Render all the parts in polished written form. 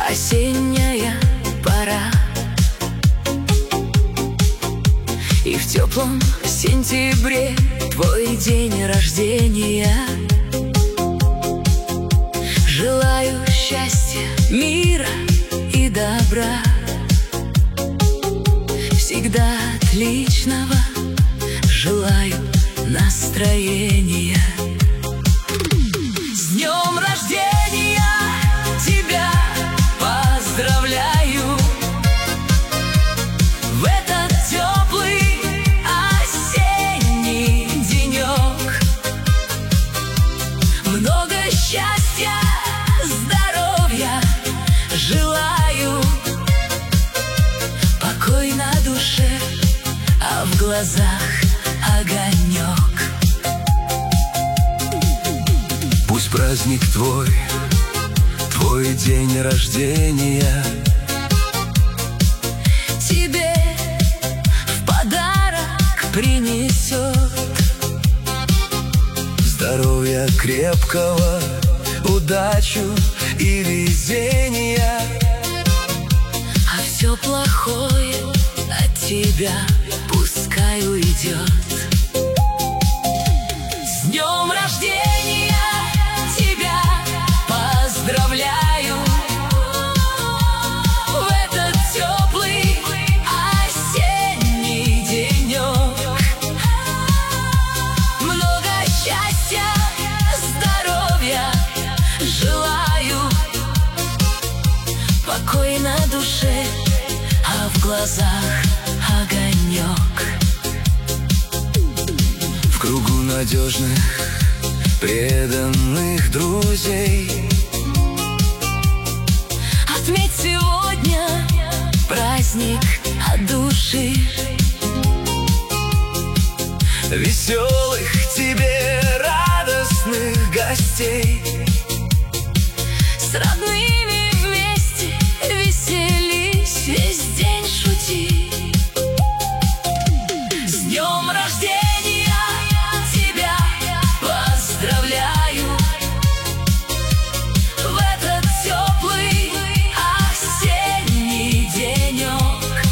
осенняя пора, и в теплом сентябре твой день рождения. Желаю счастья, мира и добра, всегда отличного желаю настроения. С днем рождения тебя поздравляю! В этот теплый осенний денек много счастья, здоровья желаю, покой на душе, а в глазах огонек. Пусть праздник твой день рождения тебе в подарок принесет здоровья крепкого, удачу и везения, а все плохое от тебя пускай уйдет. С днем рождения тебя поздравляю! В этот теплый осенний денек много счастья, здоровья желаю, покой на душе, а в глазах огонек. в кругу надежных, преданных друзей. Отметь сегодня праздник от души, Веселых тебе радостных гостей. с родными вместе веселись, весь день шути. С днем рождения тебя поздравляю! В этот теплый осенний денек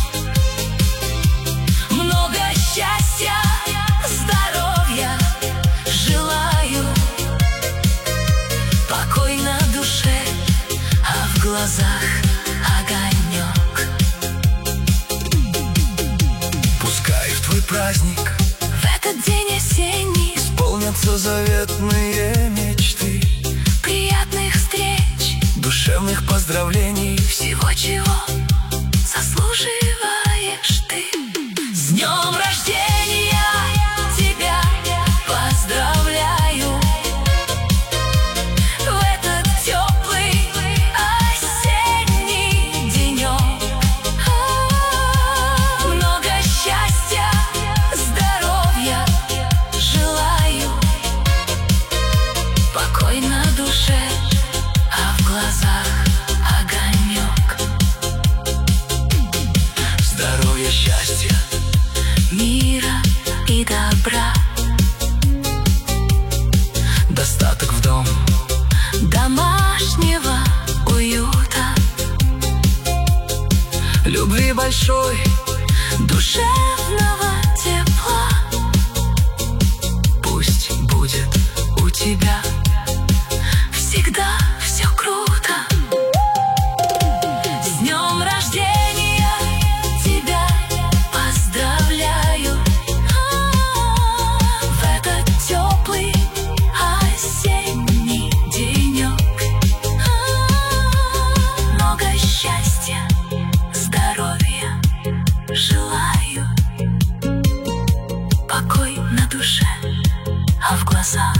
много счастья, здоровья желаю, покой на душе, а в глазах огонек. Пускай в твой праздник В этот день осенний исполнятся заветные мечты, приятных встреч, душевных поздравлений. всего, чего заслуживаешь ты. С днем рождения тебя поздравляю! В этот теплый осенний денек много счастья, здоровья желаю, покой на душе, а в глазах огонек. Здоровья, счастья, Мира и добра, достаток в дом, домашнего уюта, любви большой, душевного тепла. пусть будет У тебя всегда все круто. С днем рождения тебя поздравляю! В этот теплый осенний денек много счастья, здоровья желаю, покой на душе, а в глазах